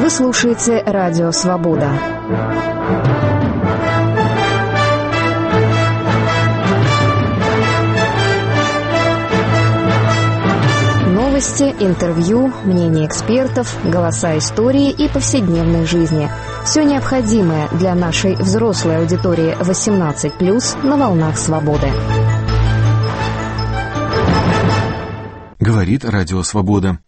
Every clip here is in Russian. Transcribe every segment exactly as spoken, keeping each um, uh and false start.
Вы слушаете Радио Свобода. Новости, интервью, мнения экспертов, голоса истории и повседневной жизни. Все необходимое для нашей взрослой аудитории восемнадцать плюс на волнах Свободы. Говорит Радио Свобода.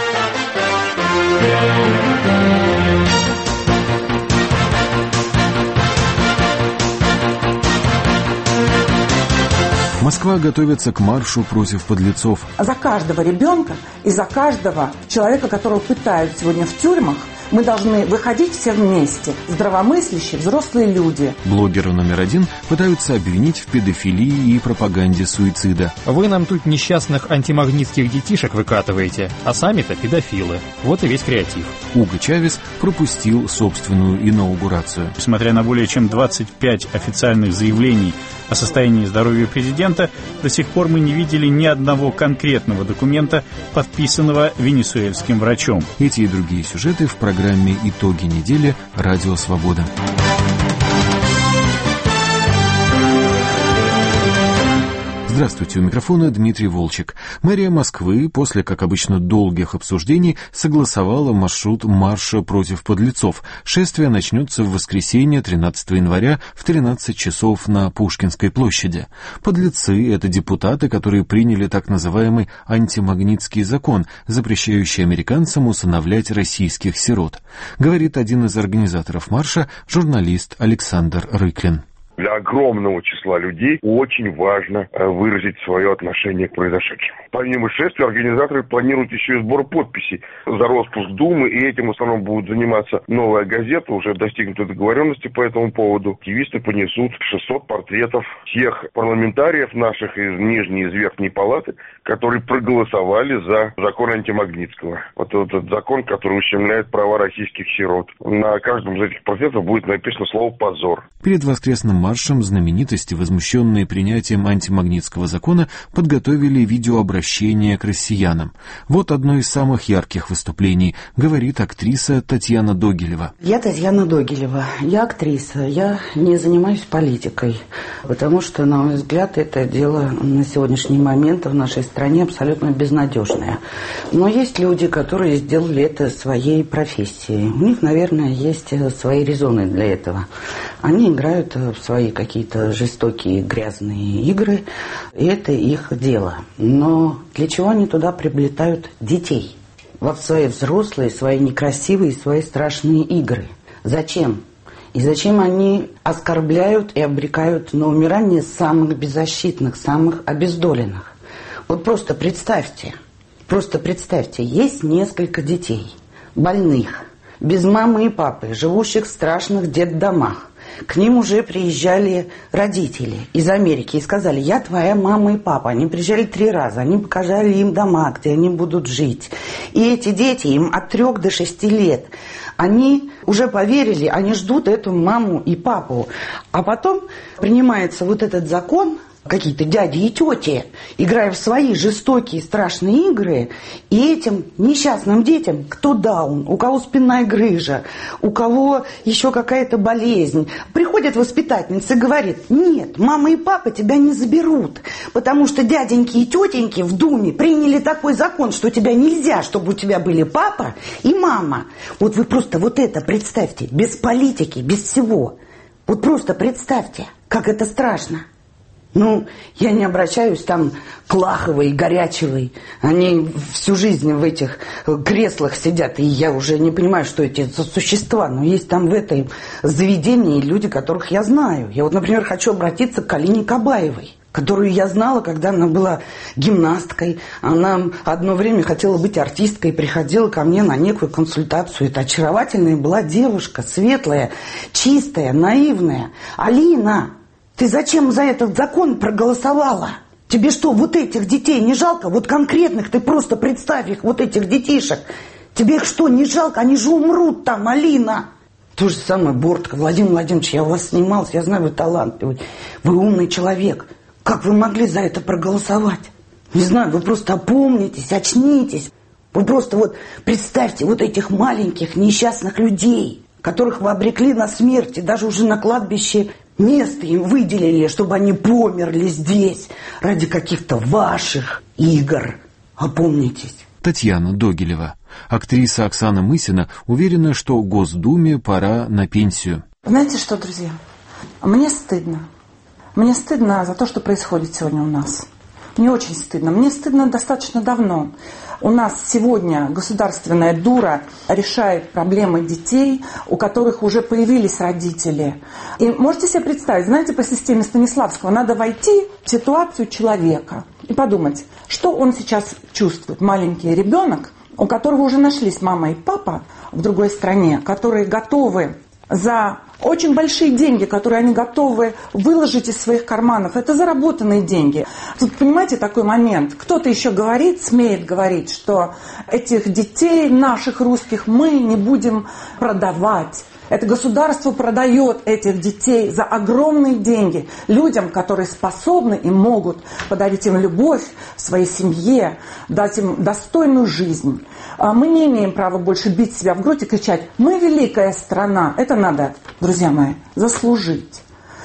Москва готовится к маршу против подлецов. За каждого ребенка и за каждого человека, которого пытают сегодня в тюрьмах, мы должны выходить все вместе, здравомыслящие, взрослые люди. Блогеры номер один пытаются обвинить в педофилии и пропаганде суицида. Вы нам тут несчастных антимагнитских детишек выкатываете, а сами-то педофилы. Вот и весь креатив. Уго Чавес пропустил собственную инаугурацию. Несмотря на более чем двадцать пять официальных заявлений о состоянии здоровья президента, до сих пор мы не видели ни одного конкретного документа, подписанного венесуэльским врачом. Эти и другие сюжеты в программе «Итоги недели» Радио Свобода. Здравствуйте, у микрофона Дмитрий Волчек. Мэрия Москвы, после, как обычно, долгих обсуждений, согласовала маршрут марша против подлецов. Шествие начнется в воскресенье, тринадцатого января, в тринадцать часов на Пушкинской площади. Подлецы — это депутаты, которые приняли так называемый антимагнитский закон, запрещающий американцам усыновлять российских сирот. Говорит один из организаторов марша, журналист Александр Рыклин. Для огромного числа людей очень важно выразить свое отношение к произошедшему. Помимо шествия, организаторы планируют еще и сбор подписей за распуск Думы, и этим в основном будет заниматься «Новая газета», уже достигнуты договоренности по этому поводу. Активисты понесут шестьсот портретов тех парламентариев наших из Нижней и из Верхней палаты, которые проголосовали за закон антимагнитского. Вот этот закон, который ущемляет права российских сирот. На каждом из этих портретов будет написано слово «позор». Перед воскресным маршем знаменитости, возмущенные принятием антимагнитского закона, подготовили видеообращение к россиянам. Вот одно из самых ярких выступлений, говорит актриса Татьяна Догилева. Я Татьяна Догилева, я актриса, я не занимаюсь политикой, потому что, на мой взгляд, это дело на сегодняшний момент в нашей стране абсолютно безнадежное. Но есть люди, которые сделали это своей профессией. У них, наверное, есть свои резоны для этого. Они играют в свои какие-то жестокие, грязные игры, и это их дело. Но для чего они туда приплетают детей? Во свои взрослые, свои некрасивые, свои страшные игры. Зачем? И зачем они оскорбляют и обрекают на умирание самых беззащитных, самых обездоленных? Вот просто представьте, просто представьте, есть несколько детей, больных, без мамы и папы, живущих в страшных детдомах. К ним уже приезжали родители из Америки и сказали: я твоя мама и папа. Они приезжали три раза, они показали им дома, где они будут жить. И эти дети, им от трех до шести лет, они уже поверили, они ждут эту маму и папу. А потом принимается вот этот закон, какие-то дяди и тети, играя в свои жестокие страшные игры, и этим несчастным детям, кто даун, у кого спинная грыжа, у кого еще какая-то болезнь, приходит воспитательница и говорит: нет, мама и папа тебя не заберут, потому что дяденьки и тетеньки в Думе приняли такой закон, что тебя нельзя, чтобы у тебя были папа и мама. Вот вы просто вот это представьте, без политики, без всего. Вот просто представьте, как это страшно. Ну, я не обращаюсь там к Лаховой, Горячевой. Они всю жизнь в этих креслах сидят, и я уже не понимаю, что эти за существа. Но есть там в этом заведении люди, которых я знаю. Я вот, например, хочу обратиться к Алине Кабаевой, которую я знала, когда она была гимнасткой. Она одно время хотела быть артисткой, приходила ко мне на некую консультацию. Это очаровательная была девушка, светлая, чистая, наивная. Алина, ты зачем за этот закон проголосовала? Тебе что, вот этих детей не жалко? Вот конкретных, ты просто представь их, вот этих детишек. Тебе их что, не жалко? Они же умрут там, Алина. То же самое Бортко. Владимир Владимирович, я у вас снимался, я знаю, вы талантливый. Вы умный человек. Как вы могли за это проголосовать? Не знаю, вы просто опомнитесь, очнитесь. Вы просто вот представьте вот этих маленьких несчастных людей, которых вы обрекли на смерть, и даже уже на кладбище место им выделили, чтобы они померли здесь ради каких-то ваших игр. Опомнитесь. Татьяна Догилева. Актриса Оксана Мысина уверена, что Госдуме пора на пенсию. Знаете что, друзья? Мне стыдно. Мне стыдно за то, что происходит сегодня у нас. Мне очень стыдно. Мне стыдно достаточно давно. У нас сегодня государственная дура решает проблемы детей, у которых уже появились родители. И можете себе представить, знаете, по системе Станиславского надо войти в ситуацию человека и подумать, что он сейчас чувствует. Маленький ребенок, у которого уже нашлись мама и папа в другой стране, которые готовы за очень большие деньги, которые они готовы выложить из своих карманов. Это заработанные деньги. Тут, понимаете, такой момент. Кто-то еще говорит, смеет говорить, что этих детей, наших русских, мы не будем продавать. Это государство продает этих детей за огромные деньги людям, которые способны и могут подарить им любовь в своей семье, дать им достойную жизнь. Мы не имеем права больше бить себя в грудь и кричать: мы великая страна. Это надо, друзья мои, заслужить.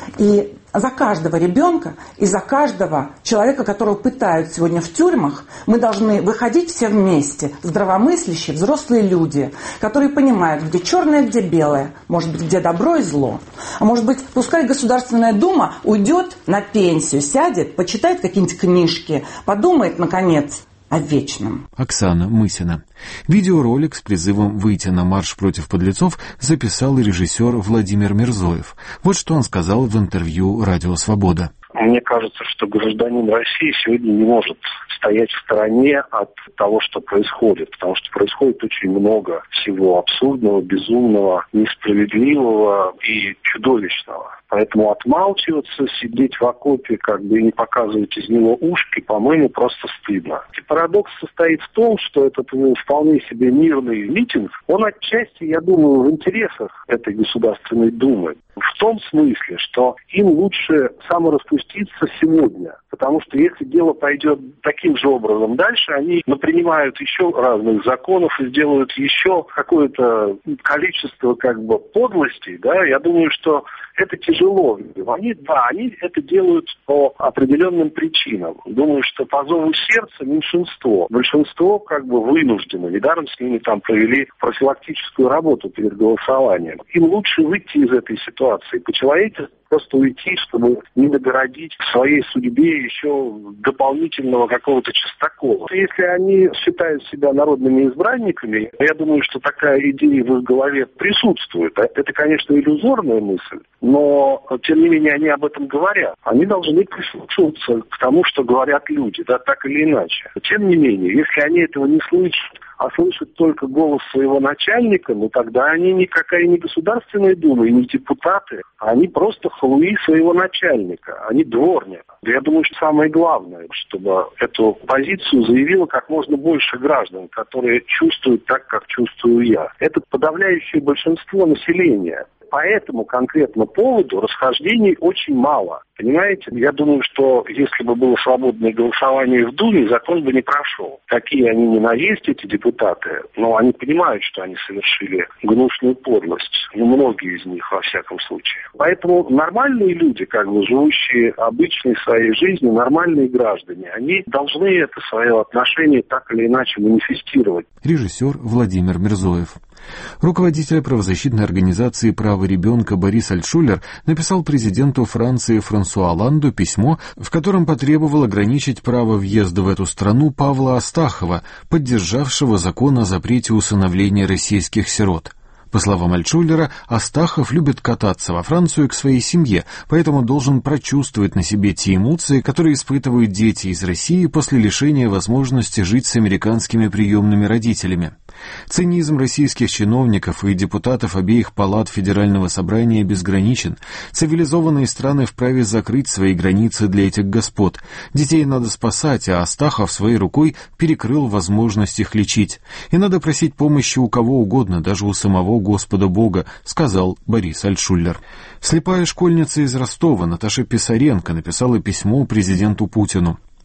И за каждого ребенка и за каждого человека, которого пытают сегодня в тюрьмах, мы должны выходить все вместе, здравомыслящие, взрослые люди, которые понимают, где черное, где белое, может быть, где добро и зло. А может быть, пускай Государственная Дума уйдет на пенсию, сядет, почитает какие-нибудь книжки, подумает, наконец, о вечном. Оксана Мысина. Видеоролик с призывом выйти на марш против подлецов записал режиссер Владимир Мирзоев. Вот что он сказал в интервью «Радио Свобода». Мне кажется, что гражданин России сегодня не может стоять в стороне от того, что происходит, потому что происходит очень много всего абсурдного, безумного, несправедливого и чудовищного. Поэтому отмалчиваться, сидеть в окопе, как бы и не показывать из него ушки, по-моему, просто стыдно. И парадокс состоит в том, что этот ну, вполне себе мирный митинг, он отчасти, я думаю, в интересах этой Государственной Думы. В том смысле, что им лучше самораспуститься сегодня. Потому что если дело пойдет таким же образом дальше, они напринимают еще разных законов и сделают еще какое-то количество как бы подлостей. Да? Я думаю, что это тяжело. Они, да, они это делают по определенным причинам. Думаю, что по зову сердца меньшинство. Большинство как бы вынуждено. Недаром с ними там провели профилактическую работу перед голосованием. Им лучше выйти из этой ситуации. По-человечески просто уйти, чтобы не догородить к своей судьбе еще дополнительного какого-то Чистакова. Если они считают себя народными избранниками, я думаю, что такая идея в их голове присутствует. Это, конечно, иллюзорная мысль, но, тем не менее, они об этом говорят. Они должны прислушиваться к тому, что говорят люди, да, так или иначе. Тем не менее, если они этого не слышат, а слышат только голос своего начальника, ну тогда они никакая не Государственная Дума и не депутаты, а они просто халуи своего начальника, они дворня. Я думаю, что самое главное, чтобы эту позицию заявило как можно больше граждан, которые чувствуют так, как чувствую я. Это подавляющее большинство населения. По этому конкретно поводу расхождений очень мало. Понимаете? Я думаю, что если бы было свободное голосование в Думе, закон бы не прошел. Такие они не на есть, эти депутаты, но они понимают, что они совершили гнусную подлость. Ну, многие из них, во всяком случае. Поэтому нормальные люди, как бы живущие обычной своей жизнью, нормальные граждане, они должны это свое отношение так или иначе манифестировать. Режиссер Владимир Мирзоев. Руководитель правозащитной организации «Право ребенка» Борис Альтшуллер написал президенту Франции Франсуа Оланду письмо, в котором потребовал ограничить право въезда в эту страну Павла Астахова, поддержавшего закон о запрете усыновления российских сирот. По словам Альтшуллера, Астахов любит кататься во Францию к своей семье, поэтому должен прочувствовать на себе те эмоции, которые испытывают дети из России после лишения возможности жить с американскими приемными родителями. Цинизм российских чиновников и депутатов обеих палат Федерального собрания безграничен. Цивилизованные страны вправе закрыть свои границы для этих господ. Детей надо спасать, а Астахов своей рукой перекрыл возможность их лечить. И надо просить помощи у кого угодно, даже у самого Господа Бога, сказал Борис Альтшуллер. Слепая школьница из Ростова Наташа Писаренко написала письмо президенту Путину.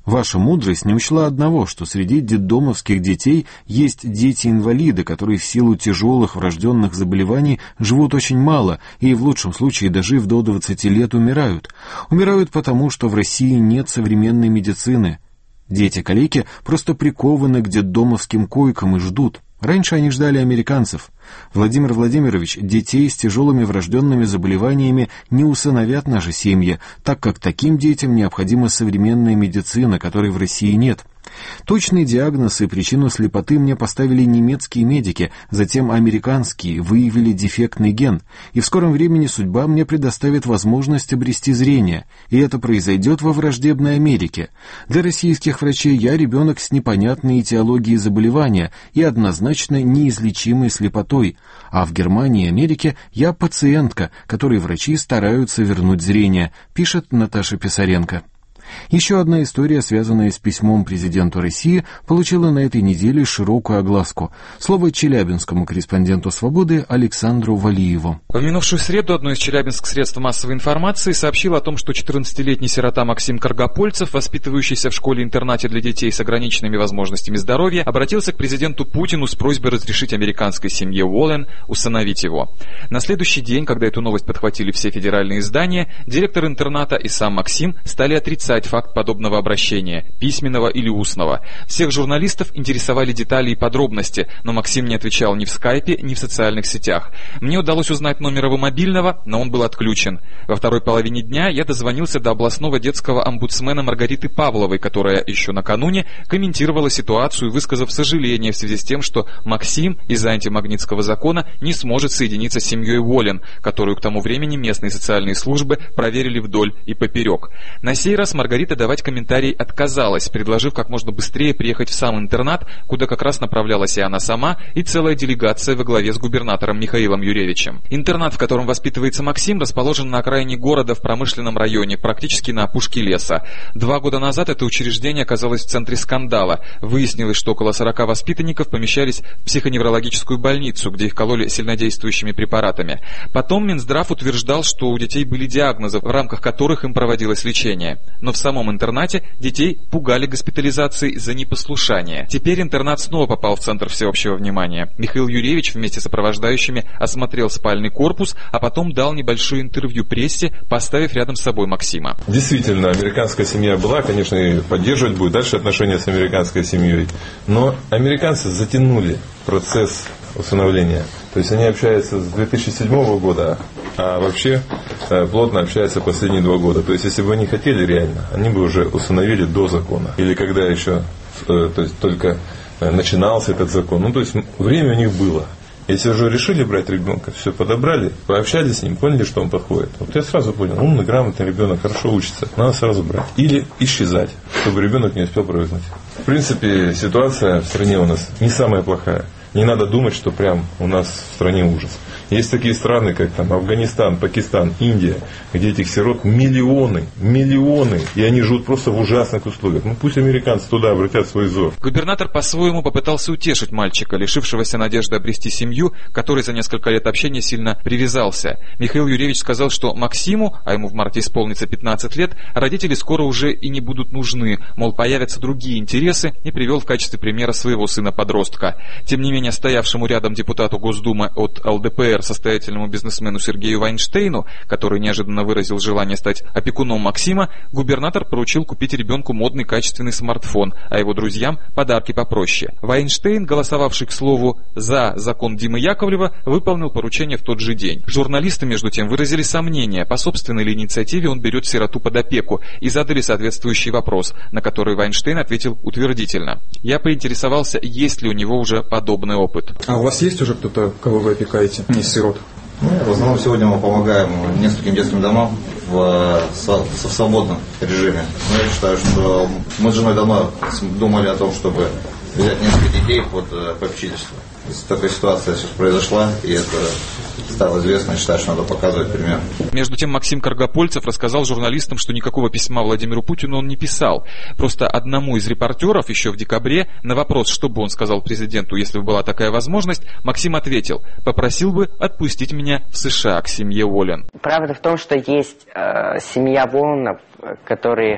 Ваша мудрость не учла одного, что среди детдомовских детей есть дети-инвалиды, которые в силу тяжелых врожденных заболеваний живут очень мало и в лучшем случае, дожив до двадцати лет, умирают. Умирают потому, что в России нет современной медицины. Дети-калеки просто прикованы к детдомовским койкам и ждут. Раньше они ждали американцев. Владимир Владимирович, детей с тяжелыми врожденными заболеваниями не усыновят наши семьи, так как таким детям необходима современная медицина, которой в России нет. Точный диагноз и причину слепоты мне поставили немецкие медики, затем американские, выявили дефектный ген, и в скором времени судьба мне предоставит возможность обрести зрение, и это произойдет во враждебной Америке. Для российских врачей я ребенок с непонятной этиологией заболевания и однозначно неизлечимой слепотой, а в Германии и Америке я пациентка, которой врачи стараются вернуть зрение, пишет Наташа Писаренко. Еще одна история, связанная с письмом президенту России, получила на этой неделе широкую огласку. Слово челябинскому корреспонденту «Свободы» Александру Валиеву. В минувшую среду одно из челябинских средств массовой информации сообщило о том, что четырнадцатилетний сирота Максим Каргопольцев, воспитывающийся в школе-интернате для детей с ограниченными возможностями здоровья, обратился к президенту Путину с просьбой разрешить американской семье Уоллен усыновить его. На следующий день, когда эту новость подхватили все федеральные издания, директор интерната и сам Максим стали отрицать факт подобного обращения, письменного или устного. Всех журналистов интересовали детали и подробности, но Максим не отвечал ни в скайпе, ни в социальных сетях. Мне удалось узнать номер его мобильного, но он был отключен. Во второй половине дня я дозвонился до областного детского омбудсмена Маргариты Павловой, которая еще накануне комментировала ситуацию, высказав сожаление в связи с тем, что Максим из-за антимагнитского закона не сможет соединиться с семьей Уоллен, которую к тому времени местные социальные службы проверили вдоль и поперек. На сей раз Маргарита давать комментарий отказалась, предложив как можно быстрее приехать в сам интернат, куда как раз направлялась и она сама, и целая делегация во главе с губернатором Михаилом Юревичем. Интернат, в котором воспитывается Максим, расположен на окраине города в промышленном районе, практически на опушке леса. Два года назад это учреждение оказалось в центре скандала. Выяснилось, что около сорока воспитанников помещались в психоневрологическую больницу, где их кололи сильнодействующими препаратами. Потом Минздрав утверждал, что у детей были диагнозы, в рамках которых им проводилось лечение. Но в самом интернате детей пугали госпитализацией за непослушание. Теперь интернат снова попал в центр всеобщего внимания. Михаил Юревич вместе с сопровождающими осмотрел спальный корпус, а потом дал небольшое интервью прессе, поставив рядом с собой Максима. Действительно, американская семья была, конечно, и поддерживать будет дальше отношения с американской семьей. Но американцы затянули процесс усыновления. То есть они общаются с две тысячи седьмого года, а вообще э, плотно общаются последние два года. То есть если бы они хотели реально, они бы уже усыновили до закона. Или когда еще э, то есть только э, начинался этот закон. Ну то есть время у них было. Если уже решили брать ребенка, все подобрали, пообщались с ним, поняли, что он подходит. Вот я сразу понял, умный, грамотный ребенок, хорошо учится, надо сразу брать. Или исчезать, чтобы ребенок не успел привыкнуть. В принципе, ситуация в стране у нас не самая плохая. Не надо думать, что прям у нас в стране ужас. Есть такие страны, как там Афганистан, Пакистан, Индия, где этих сирот миллионы, миллионы, и они живут просто в ужасных условиях. Ну пусть американцы туда обратят свой взор. Губернатор по-своему попытался утешить мальчика, лишившегося надежды обрести семью, который за несколько лет общения сильно привязался. Михаил Юревич сказал, что Максиму, а ему в марте исполнится пятнадцать лет, родители скоро уже и не будут нужны, мол, появятся другие интересы, и привел в качестве примера своего сына-подростка. Тем не менее, стоявшему рядом депутату Госдумы от эл дэ пэ эр состоятельному бизнесмену Сергею Вайнштейну, который неожиданно выразил желание стать опекуном Максима, губернатор поручил купить ребенку модный качественный смартфон, а его друзьям подарки попроще. Вайнштейн, голосовавший, к слову, за закон Димы Яковлева, выполнил поручение в тот же день. Журналисты, между тем, выразили сомнения, по собственной ли инициативе он берет сироту под опеку, и задали соответствующий вопрос, на который Вайнштейн ответил утвердительно. Я поинтересовался, есть ли у него уже подобный опыт. А у вас есть уже кто-то, кого вы опекаете, из сирот? Ну, в основном сегодня мы помогаем нескольким детским домам в, в свободном режиме. Но я считаю, что мы с женой давно думали о том, чтобы взять несколько детей под попечительство. Такая ситуация сейчас произошла, и это стало известно, я считаю, что надо показывать пример. Между тем Максим Каргопольцев рассказал журналистам, что никакого письма Владимиру Путину он не писал. Просто одному из репортеров еще в декабре на вопрос, что бы он сказал президенту, если бы была такая возможность, Максим ответил: попросил бы отпустить меня в США к семье Уоллен. Правда в том, что есть э, семья Уолленов, которые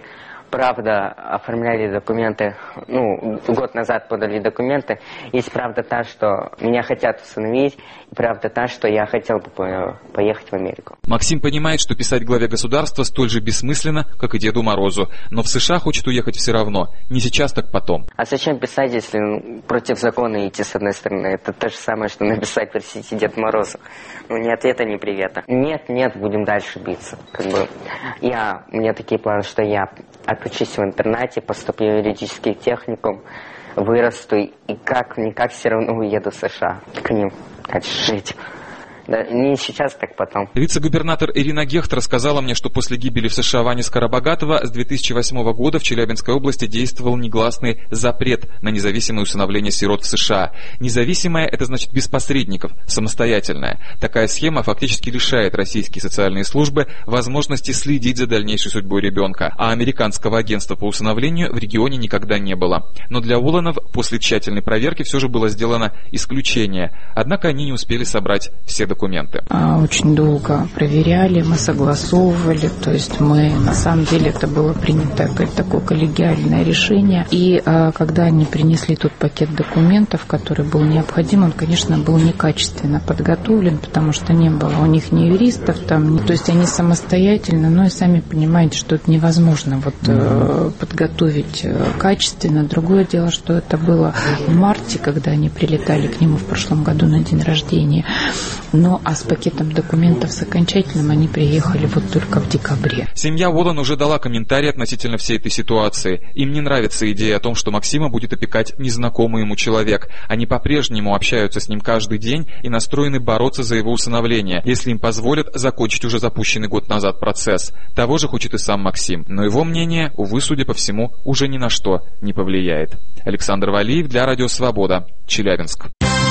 правда оформляли документы, ну, год назад подали документы. Есть правда та, что меня хотят усыновить, и правда та, что я хотел бы поехать в Америку. Максим понимает, что писать главе государства столь же бессмысленно, как и Деду Морозу, но в США хочет уехать все равно. Не сейчас, так потом. А зачем писать, если ну, против закона идти, с одной стороны? Это то же самое, что написать «Простите, Дед Морозу». Ну, ни ответа, ни привета. Нет, нет, будем дальше биться. Как бы я, у меня такие планы, что я отучусь в интернате, поступлю в юридический техникум, вырасту и как-никак все равно уеду в США к ним жить. Да, не сейчас, так потом. Вице-губернатор Ирина Гехт рассказала мне, что после гибели в США Вани Скоробогатова с две тысячи восьмого года в Челябинской области действовал негласный запрет на независимое усыновление сирот в США. Независимое – это значит без посредников, самостоятельное. Такая схема фактически лишает российские социальные службы возможности следить за дальнейшей судьбой ребенка, а американского агентства по усыновлению в регионе никогда не было. Но для Уланов после тщательной проверки все же было сделано исключение, однако они не успели собрать все документы. документы. Очень долго проверяли, мы согласовывали, то есть мы, на самом деле, это было принято как такое коллегиальное решение. И а, когда они принесли тот пакет документов, который был необходим, он, конечно, был некачественно подготовлен, потому что не было у них ни юристов, там, ни, то есть они самостоятельно, но и сами понимаете, что это невозможно вот, э, подготовить э, качественно. Другое дело, что это было в марте, когда они прилетали к нему в прошлом году на день рождения. Ну, а с пакетом документов с окончательным они приехали вот только в декабре. Семья Уоллен уже дала комментарий относительно всей этой ситуации. Им не нравится идея о том, что Максима будет опекать незнакомый ему человек. Они по-прежнему общаются с ним каждый день и настроены бороться за его усыновление, если им позволят закончить уже запущенный год назад процесс. Того же хочет и сам Максим. Но его мнение, увы, судя по всему, уже ни на что не повлияет. Александр Валиев для Радио Свобода, Челябинск.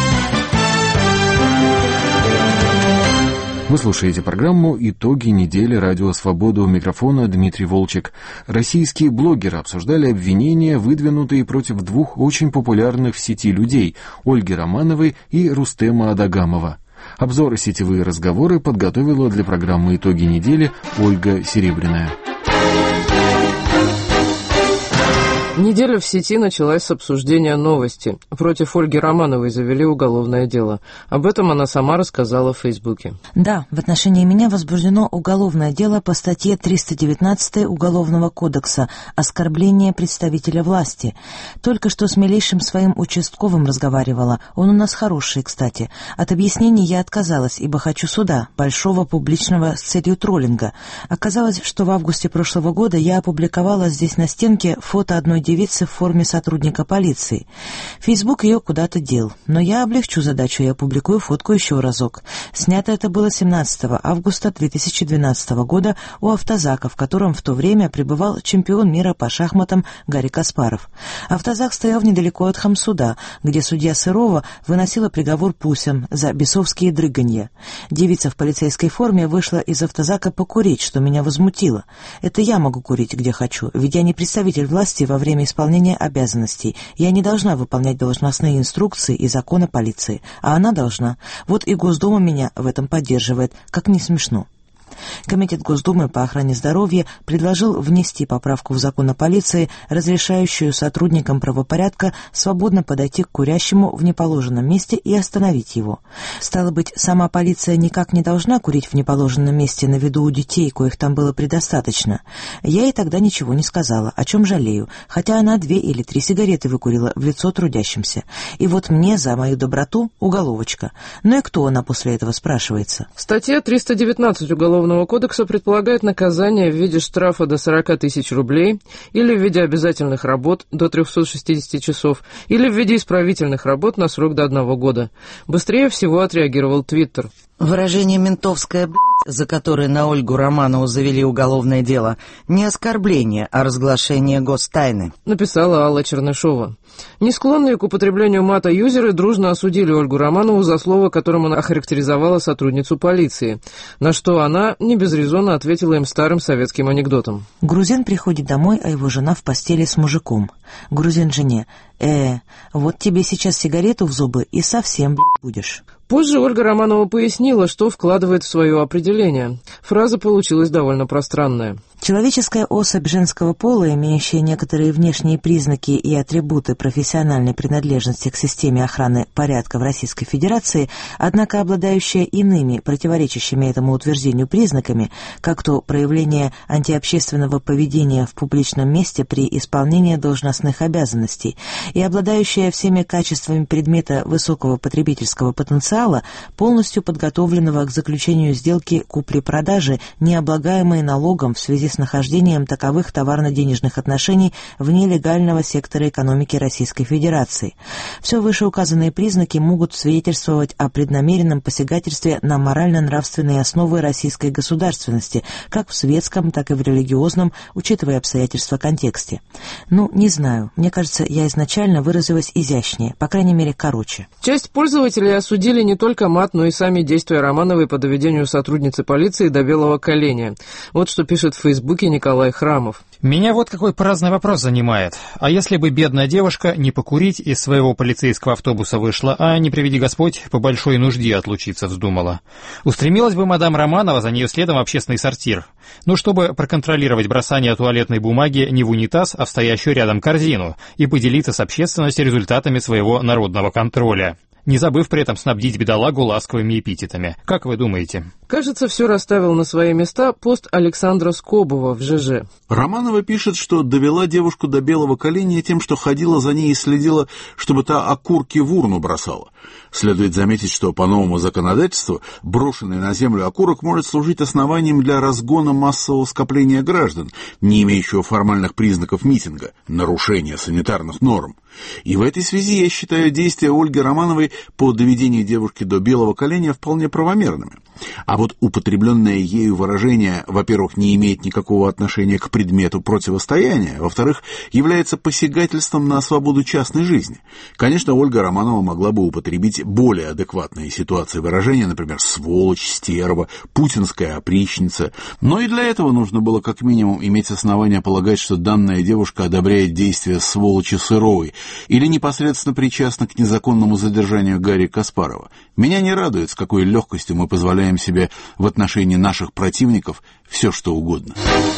Вы слушаете программу «Итоги недели. Радио Свобода», у микрофона Дмитрий Волчек. Российские блогеры обсуждали обвинения, выдвинутые против двух очень популярных в сети людей – Ольги Романовой и Рустема Адагамова. Обзор и сетевые разговоры подготовила для программы «Итоги недели» Ольга Серебряная. Неделя в сети началась с обсуждения новости. Против Ольги Романовой завели уголовное дело. Об этом она сама рассказала в Фейсбуке. Да, в отношении меня возбуждено уголовное дело по статье триста девятнадцать Уголовного кодекса «Оскорбление представителя власти». Только что с милейшим своим участковым разговаривала. Он у нас хороший, кстати. От объяснений я отказалась, ибо хочу суда, большого, публичного, с целью троллинга. Оказалось, что в августе прошлого года я опубликовала здесь на стенке фото одной девицы в форме сотрудника полиции. Фейсбук ее куда-то дел, но я облегчу задачу и опубликую фотку еще разок. Снято это было семнадцатого августа две тысячи двенадцатого года у автозака, в котором в то время пребывал чемпион мира по шахматам Гарри Каспаров. Автозак стоял недалеко от Хамсуда, где судья Сырова выносила приговор пусям за бесовские дрыганья. Девица в полицейской форме вышла из автозака покурить, что меня возмутило. Это я могу курить где хочу, ведь я не представитель власти во время исполнения обязанностей. Я не должна выполнять должностные инструкции и законы полиции, а она должна. Вот и Госдума меня в этом поддерживает, как не смешно. Комитет Госдумы по охране здоровья предложил внести поправку в закон о полиции, разрешающую сотрудникам правопорядка свободно подойти к курящему в неположенном месте и остановить его. Стало быть, сама полиция никак не должна курить в неположенном месте на виду у детей, коих там было предостаточно. Я ей тогда ничего не сказала, о чем жалею, хотя она две или три сигареты выкурила в лицо трудящимся. И вот мне за мою доброту уголовочка. Ну и кто она после этого, спрашивается? Статья триста девятнадцать Уголовного кодекса предполагает наказание в виде штрафа до сорок тысяч рублей или в виде обязательных работ до триста шестьдесят часов или в виде исправительных работ на срок до одного года. Быстрее всего отреагировал Твиттер. Выражение «ментовская блядь», за которое на Ольгу Романову завели уголовное дело, не оскорбление, а разглашение гостайны, написала Алла Чернышова. Не склонные к употреблению мата юзеры дружно осудили Ольгу Романову за слово, которым она охарактеризовала сотрудницу полиции, на что она не без резона ответила им старым советским анекдотом. Грузин приходит домой, а его жена в постели с мужиком. Грузин жене: «Э, вот тебе сейчас сигарету в зубы и совсем, блядь, будешь». Позже Ольга Романова пояснила, что вкладывает в свое определение. Фраза получилась довольно пространная. Человеческая особь женского пола, имеющая некоторые внешние признаки и атрибуты профессиональной принадлежности к системе охраны порядка в Российской Федерации, однако обладающая иными, противоречащими этому утверждению признаками, как то проявление антиобщественного поведения в публичном месте при исполнении должностных обязанностей, и обладающая всеми качествами предмета высокого потребительского потенциала, полностью подготовленного к заключению сделки купли-продажи, не облагаемой налогом в связи с нахождением таковых товарно-денежных отношений вне легального сектора экономики Российской Федерации. Все вышеуказанные признаки могут свидетельствовать о преднамеренном посягательстве на морально-нравственные основы российской государственности, как в светском, так и в религиозном, учитывая обстоятельства контексте. Ну, не знаю, мне кажется, я изначально выразилась изящнее, по крайней мере, короче. Часть пользователей осудили не только мат, но и сами действия Романовой по доведению сотрудницы полиции до белого коленя. Вот что пишет в Фейсбуке Николай Храмов. Меня вот какой праздный вопрос занимает. А если бы бедная девушка не покурить из своего полицейского автобуса вышла, а, не приведи Господь, по большой нужде отлучиться вздумала? Устремилась бы мадам Романова за нее следом в общественный сортир. Ну, чтобы проконтролировать бросание туалетной бумаги не в унитаз, а в стоящую рядом корзину, и поделиться с общественностью результатами своего народного контроля, не забыв при этом снабдить бедолагу ласковыми эпитетами. Как вы думаете? Кажется, все расставил на свои места пост Александра Скобова в ЖЖ. Романова пишет, что довела девушку до белого коленя тем, что ходила за ней и следила, чтобы та окурки в урну бросала. Следует заметить, что по новому законодательству брошенный на землю окурок может служить основанием для разгона массового скопления граждан, не имеющего формальных признаков митинга, нарушения санитарных норм. И в этой связи я считаю действия Ольги Романовой по доведению девушки до белого коленя вполне правомерными. А вот употребленное ею выражение, во-первых, не имеет никакого отношения к предмету противостояния, во-вторых, является посягательством на свободу частной жизни. Конечно, Ольга Романова могла бы употребить более адекватные ситуации выражения, например, «сволочь», «стерва», «путинская опричница», но и для этого нужно было как минимум иметь основания полагать, что данная девушка одобряет действия сволочи Сыровой или непосредственно причастна к незаконному задержанию Гарри Каспарова. Меня не радует, с какой легкостью мы позволяем себе в отношении наших противников все что угодно.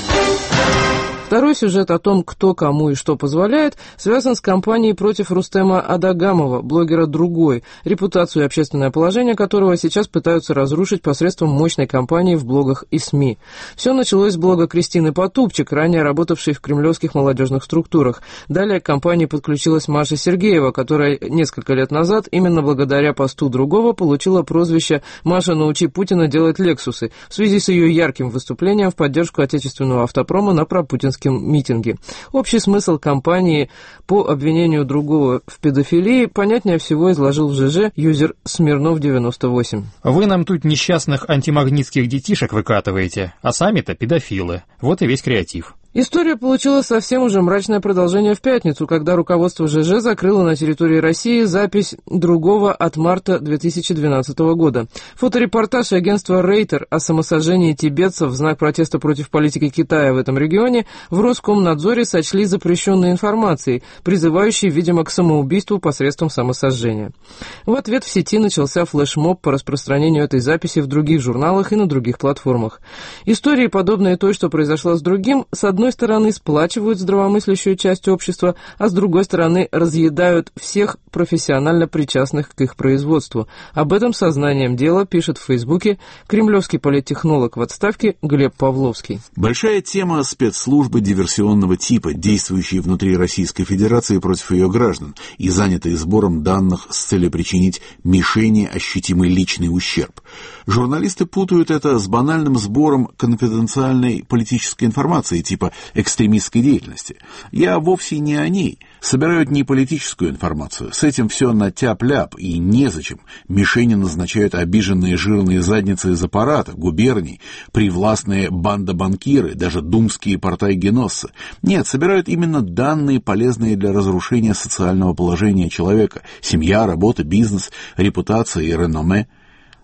Второй сюжет о том, кто кому и что позволяет, связан с кампанией против Рустема Адагамова, блогера «Другой», репутацию и общественное положение которого сейчас пытаются разрушить посредством мощной кампании в блогах и СМИ. Все началось с блога Кристины Потупчик, ранее работавшей в кремлевских молодежных структурах. Далее к кампании подключилась Маша Сергеева, которая несколько лет назад именно благодаря посту «Другого» получила прозвище «Маша, научи Путина делать лексусы» в связи с ее ярким выступлением в поддержку отечественного автопрома на пропутинском митинге. Общий смысл кампании по обвинению Другого в педофилии понятнее всего изложил в ЖЖ юзер Смирнов девяносто восемь. Вы нам тут несчастных антимагнитских детишек выкатываете, а сами-то педофилы. Вот и весь креатив. История получила совсем уже мрачное продолжение в пятницу, когда руководство ЖЖ закрыло на территории России запись «Другого» от марта две тысячи двенадцатого года. Фоторепортаж агентства «Рейтер» о самосожжении тибетцев в знак протеста против политики Китая в этом регионе в Роскомнадзоре сочли запрещенной информацией, призывающей, видимо, к самоубийству посредством самосожжения. В ответ в сети начался флешмоб по распространению этой записи в других журналах и на других платформах. Истории, подобные той, что произошло с Другим, с одной С одной стороны, сплачивают здравомыслящую часть общества, а с другой стороны, разъедают всех профессионально причастных к их производству. Об этом сознанием дела пишет в Фейсбуке кремлевский политтехнолог в отставке Глеб Павловский. Большая тема спецслужбы диверсионного типа, действующие внутри Российской Федерации против ее граждан и занятые сбором данных с целью причинить мишени ощутимый личный ущерб. Журналисты путают это с банальным сбором конфиденциальной политической информации типа экстремистской деятельности. Я вовсе не о ней. Собирают не политическую информацию. С этим все на тяп-ляп и незачем. Мишени назначают обиженные жирные задницы из аппарата, губерний, привластные банда-банкиры, даже думские партай-геноссы. Нет, собирают именно данные, полезные для разрушения социального положения человека. Семья, работа, бизнес, репутация и реноме.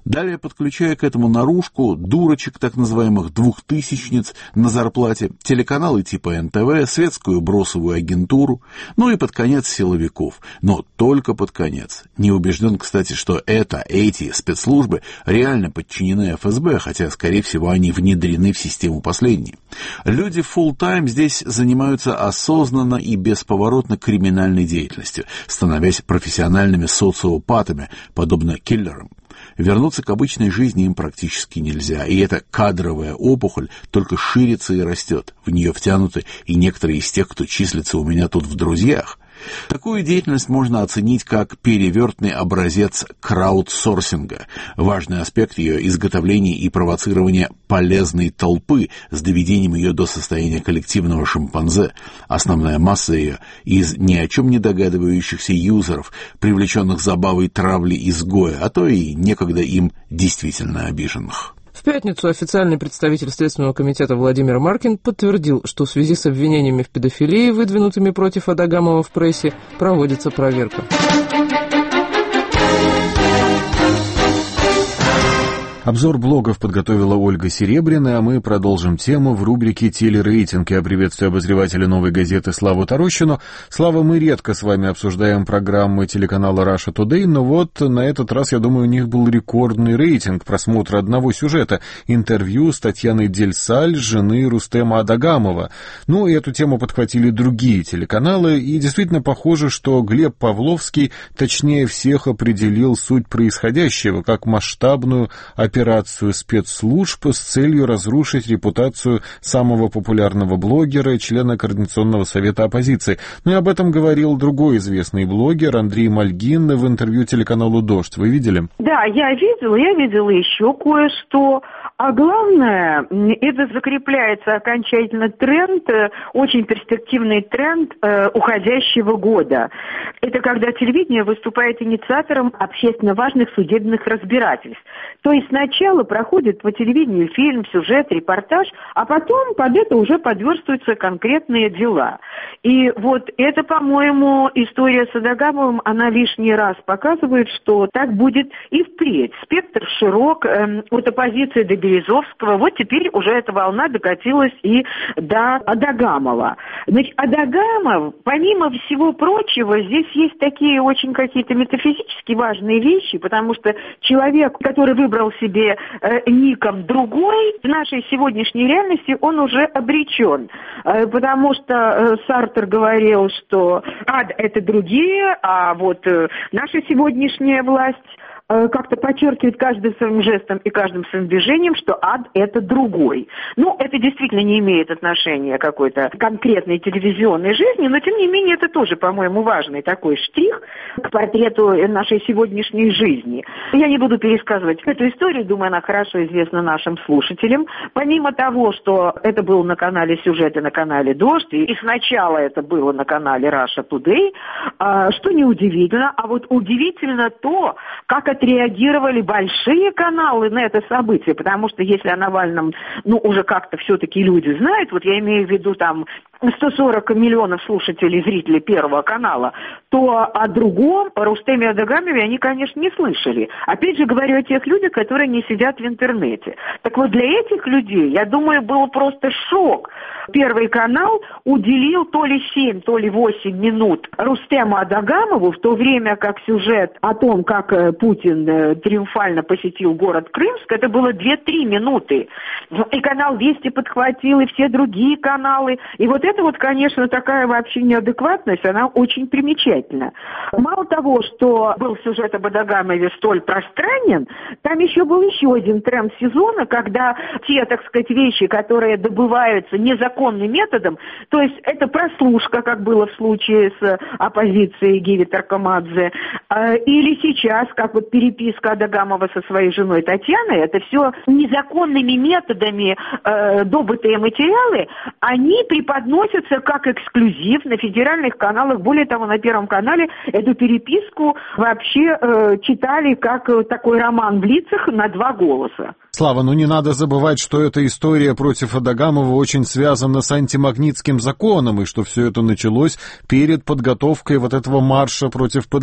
Далее, подключая к этому наружку дурочек, так называемых двухтысячниц на зарплате, телеканалы типа эн тэ вэ, светскую бросовую агентуру, ну и под конец силовиков. Но только под конец. Не убежден, кстати, что это, эти спецслужбы реально подчинены эф эс бэ, хотя, скорее всего, они внедрены в систему последней. Люди full-time здесь занимаются осознанно и бесповоротно криминальной деятельностью, становясь профессиональными социопатами, подобно киллерам. Вернуться к обычной жизни им практически нельзя, и эта кадровая опухоль только ширится и растет. В нее втянуты и некоторые из тех, кто числится у меня тут в друзьях. Такую деятельность можно оценить как перевертный образец краудсорсинга. Важный аспект ее изготовления и провоцирования полезной толпы с доведением ее до состояния коллективного шимпанзе. Основная масса ее из ни о чем не догадывающихся юзеров, привлеченных забавой травли изгоя, а то и некогда им действительно обиженных. В пятницу официальный представитель Следственного комитета Владимир Маркин подтвердил, что в связи с обвинениями в педофилии, выдвинутыми против Адагамова в прессе, проводится проверка. Обзор блогов подготовила Ольга Серебряная, а мы продолжим тему в рубрике «Телерейтинг». Я приветствую обозревателя «Новой газеты» Славу Тарощину. Слава, мы редко с вами обсуждаем программы телеканала Russia Today, но вот на этот раз, я думаю, у них был рекордный рейтинг просмотра одного сюжета — интервью с Татьяной Дельсаль, жены Рустема Адагамова. Ну, и эту тему подхватили другие телеканалы, и действительно похоже, что Глеб Павловский точнее всех определил суть происходящего как масштабную операцию операцию спецслужб с целью разрушить репутацию самого популярного блогера и члена Координационного совета оппозиции. Ну и об этом говорил другой известный блогер Андрей Мальгин в интервью телеканалу «Дождь». Вы видели? Да, я видела, я видела еще кое-что. А главное, это закрепляется окончательно тренд, очень перспективный тренд э, уходящего года. Это когда телевидение выступает инициатором общественно важных судебных разбирательств. То есть сначала проходит по телевидению фильм, сюжет, репортаж, а потом под это уже подверстываются конкретные дела. И вот это, по-моему, история с Адагамовым, она лишний раз показывает, что так будет и впредь. Спектр широк, э, от оппозиции до Березовского. Вот теперь уже эта волна докатилась и до Адагамова. Значит, Адагамов, помимо всего прочего, здесь есть такие очень какие-то метафизически важные вещи, потому что человек, который выбрал себе э, ником другой, в нашей сегодняшней реальности он уже обречен. Э, потому что э, Сартр говорил, что ад — это другие, а вот э, наша сегодняшняя власть как-то подчеркивает каждым своим жестом и каждым своим движением, что ад — это другой. Ну, это действительно не имеет отношения к какой-то конкретной телевизионной жизни, но, тем не менее, это тоже, по-моему, важный такой штрих к портрету нашей сегодняшней жизни. Я не буду пересказывать эту историю, думаю, она хорошо известна нашим слушателям. Помимо того, что это было на канале «Сюжеты», на канале «Дождь», и сначала это было на канале Russia Today, что неудивительно, а вот удивительно то, как отреагировали большие каналы на это событие, потому что если о Навальном, ну, уже как-то все-таки люди знают, вот я имею в виду там сто сорок миллионов слушателей, зрителей Первого канала, то о другом, о Рустеме Адагамове, они, конечно, не слышали. Опять же, говорю о тех людях, которые не сидят в интернете. Так вот, для этих людей, я думаю, был просто шок. Первый канал уделил то ли семь, то ли восемь минут Рустему Адагамову, в то время как сюжет о том, как Путин триумфально посетил город Крымск, это было две-три минуты. И канал «Вести» подхватил, и все другие каналы. И вот это вот, конечно, такая вообще неадекватность, она очень примечательна. Мало того, что был сюжет об Адагамове столь пространен, там еще был еще один тренд сезона, когда те, так сказать, вещи, которые добываются незаконным методом, то есть это прослушка, как было в случае с оппозицией Гиви Таркомадзе, или сейчас, как вот переписка Адагамова со своей женой Татьяной, это все незаконными методами э, добытые материалы, они преподносятся как эксклюзив на федеральных каналах. Более того, на Первом канале эту переписку вообще э, читали как такой роман в лицах на два голоса. Слава, ну не надо забывать, что эта история против Адагамова очень связана с антимагнитским законом, и что все это началось перед подготовкой вот этого марша против подлецов.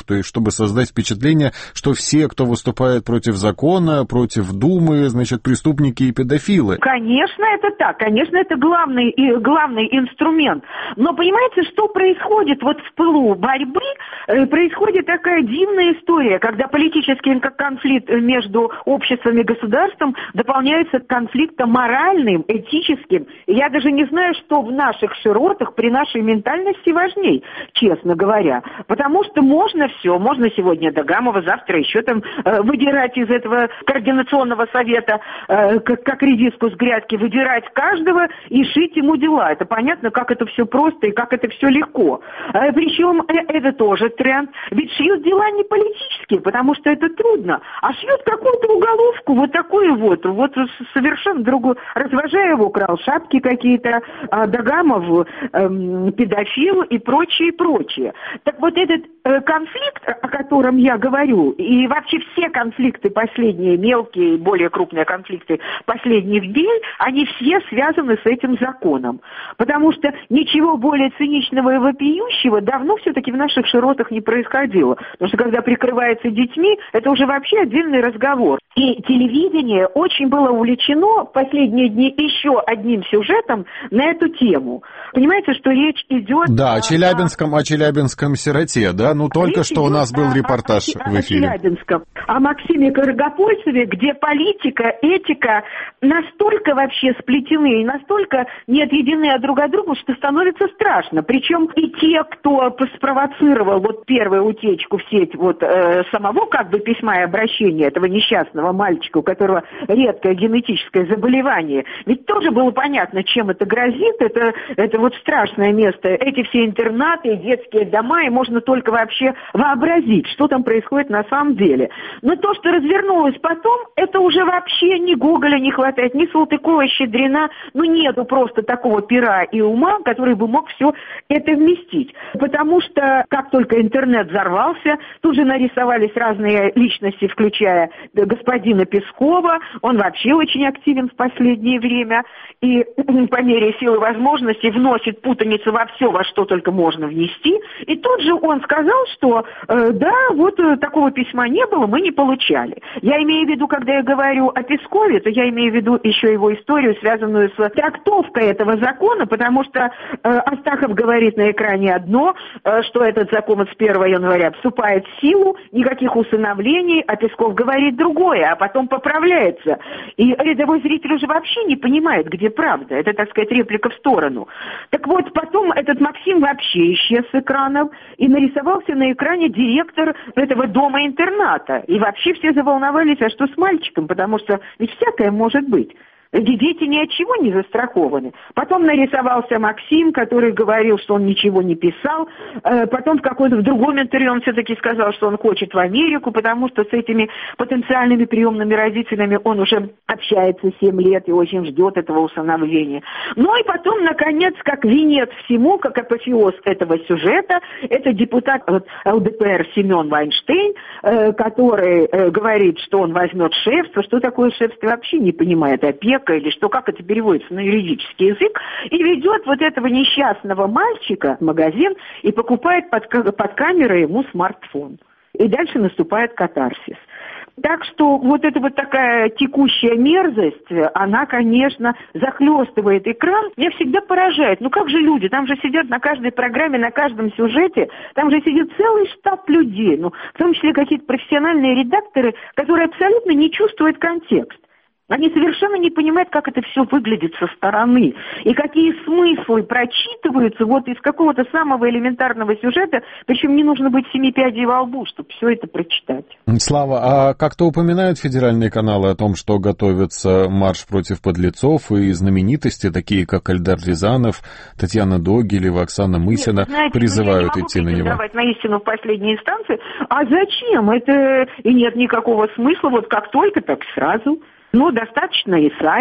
то есть чтобы создать впечатление, что все, кто выступает против закона, против Думы, значит, преступники и педофилы. Конечно, это так, конечно, это главный, главный инструмент. Но понимаете, что происходит вот в пылу борьбы? Происходит такая дивная история, когда политический конфликт между обществом и государством дополняется конфликтом моральным, этическим. Я даже не знаю, что в наших широтах, при нашей ментальности важней, честно говоря. Потому что можно все, можно сегодня Дагамова, завтра еще там э, выдирать из этого координационного совета, э, как, как редиску с грядки, выдирать каждого и шить ему дела. Это понятно, как это все просто и как это все легко. Э, причем э, это тоже тренд. Ведь шьют дела не политические, потому что это трудно, а шьют какую-то уголовку, вот такую вот, вот совершенно другую. Развожаев украл шапки какие-то, а Дагамов э, педофил и прочее, и прочее. Так вот этот э, конфликт, о котором я говорю, и вообще все конфликты последние, мелкие, более крупные конфликты последних дней, они все связаны с этим законом. Потому что ничего более циничного и вопиющего давно все-таки в наших широтах не происходило. Потому что когда прикрывается детьми, это уже вообще отдельный разговор. И телевидение очень было увлечено в последние дни еще одним сюжетом на эту тему. Понимаете, что речь идет... Да, о Челябинском, о Челябинском сироте, да? Ну, только что у нас был репортаж о, в эфире. О Челябинском, о Максиме Каргопольцеве, где политика, этика настолько вообще сплетены и настолько не отъедены друг от друга, что становится страшно. Причем и те, кто спровоцировал вот первую утечку в сеть вот э, самого как бы письма и обращения этого несчастного мальчика, у которого редкое генетическое заболевание, ведь тоже было понятно, чем это грозит. Это, это вот страшное место. Эти все интернаты, детские дома, и можно только вообще вообразить, что там происходит на самом деле. Но то, что развернулось потом, это уже вообще ни Гоголя не хватает, ни Салтыкова-Щедрина, ну нету просто такого пера и ума, который бы мог все это вместить. Потому что как только интернет взорвался, тут же нарисовались разные личности, включая господина Пескова, он вообще очень активен в последнее время, и по мере силы возможностей вносит путаницу во все, во что только можно внести. И тут же он сказал, что э, да, вот э, такого письма не было, мы не получали. Я имею в виду, когда я говорю о Пескове, то я имею в виду еще его историю, связанную с трактовкой этого закона, потому что э, Астахов говорит на экране одно, э, что этот закон с первого января вступает в силу, никаких усыновлений, а Песков говорит другое, а потом поправляется. И рядовой зритель уже вообще не понимает, где правда. Это, так сказать, реплика в сторону. Так вот, потом этот Максим вообще исчез с экранов, и нарисовался на экране директор этого дома-интерната. И вообще все заволновались, а что с мальчиком, потому что ведь всякое может быть. Дети ни от чего не застрахованы. Потом нарисовался Максим, который говорил, что он ничего не писал. Потом в какой-то в другом интервью он все-таки сказал, что он хочет в Америку, потому что с этими потенциальными приемными родителями он уже общается семь лет и очень ждет этого усыновления. Ну и потом, наконец, как венец всему, как апофеоз этого сюжета, это депутат ЛДПР Семен Вайнштейн, который говорит, что он возьмет шефство. Что такое шефство, вообще не понимает. Опека или что, как это переводится на юридический язык, и ведет вот этого несчастного мальчика в магазин и покупает под, под камерой ему смартфон. И дальше наступает катарсис. Так что вот эта вот такая текущая мерзость, она, конечно, захлестывает экран. Меня всегда поражает. Ну как же люди? Там же сидят на каждой программе, на каждом сюжете, там же сидит целый штаб людей, ну, в том числе какие-то профессиональные редакторы, которые абсолютно не чувствуют контекст. Они совершенно не понимают, как это все выглядит со стороны, и какие смыслы прочитываются вот из какого-то самого элементарного сюжета, причем не нужно быть семи пядей во лбу, чтобы все это прочитать. Слава, а как-то упоминают федеральные каналы о том, что готовится марш против подлецов, и знаменитости, такие как Эльдар Рязанов, Татьяна Догилева, Оксана Мысина, Нет, знаете, призывают идти на него? На истину в последней инстанции. А зачем? Это и нет никакого смысла, вот как только, так сразу. Ну, достаточно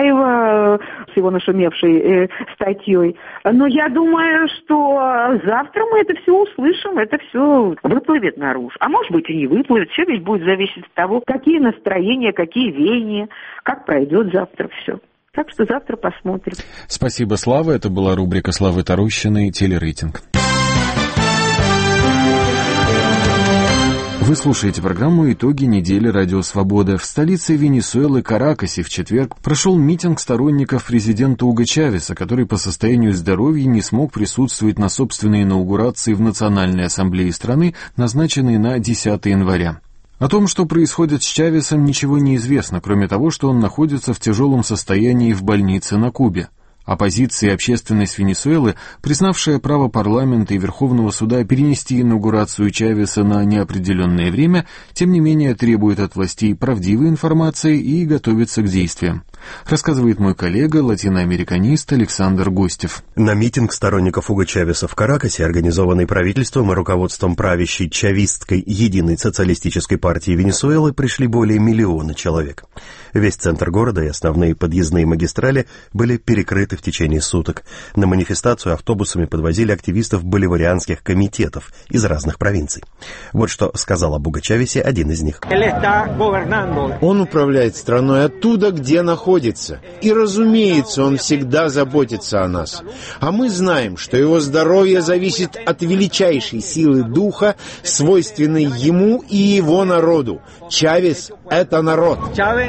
Исаева с его нашумевшей э, статьей. Но я думаю, что завтра мы это все услышим, это все выплывет наружу. А может быть и не выплывет, все ведь будет зависеть от того, какие настроения, какие веяния, как пройдет завтра все. Так что завтра посмотрим. Спасибо, Слава. Это была рубрика Славы Тарущиной «Телерейтинг». Вы слушаете программу «Итоги недели Радио Свобода». В столице Венесуэлы Каракасе в четверг прошел митинг сторонников президента Уго Чавеса, который по состоянию здоровья не смог присутствовать на собственной инаугурации в Национальной ассамблее страны, назначенной на десятое января. О том, что происходит с Чавесом, ничего не известно, кроме того, что он находится в тяжелом состоянии в больнице на Кубе. Оппозиция и общественность Венесуэлы, признавшая право парламента и Верховного суда перенести инаугурацию Чавеса на неопределенное время, тем не менее требует от властей правдивой информации и готовится к действиям. Рассказывает мой коллега, латиноамериканист Александр Гостев. На митинг сторонников Уго Чавеса в Каракасе, организованный правительством и руководством правящей чавистской Единой социалистической партии Венесуэлы, пришли более миллиона человек. Весь центр города и основные подъездные магистрали были перекрыты в течение суток. На манифестацию автобусами подвозили активистов боливарианских комитетов из разных провинций. Вот что сказал об Уго Чавесе один из них. Он управляет страной оттуда, где находится. И, разумеется, он всегда заботится о нас. А мы знаем, что его здоровье зависит от величайшей силы духа, свойственной ему и его народу. Чавес — это народ.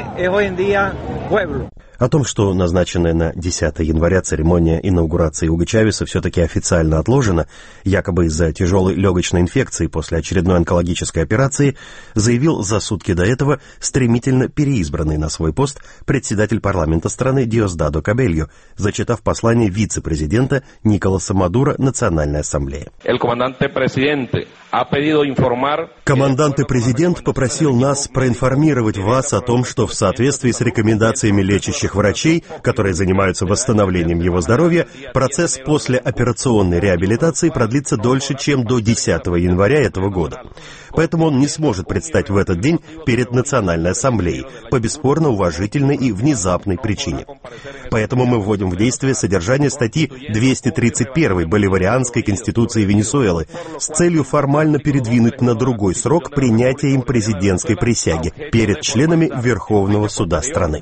О том, что назначенная на десятое января церемония инаугурации Уго Чавеса все-таки официально отложена, якобы из-за тяжелой легочной инфекции после очередной онкологической операции, заявил за сутки до этого стремительно переизбранный на свой пост председатель парламента страны Диосдадо Кабельо, зачитав послание вице-президента Николаса Мадуро Национальной ассамблее. Командант и президент попросил нас проинформировать вас о том, что в соответствии с рекомендациями лечащих врачей, которые занимаются восстановлением его здоровья, процесс послеоперационной реабилитации продлится дольше, чем до десятого января этого года. Поэтому он не сможет предстать в этот день перед Национальной ассамблеей по бесспорно уважительной и внезапной причине. Поэтому мы вводим в действие содержание статьи двести тридцать первой Боливарианской конституции Венесуэлы с целью формально передвинуть на другой срок принятия им президентской присяги перед членами Верховного суда страны.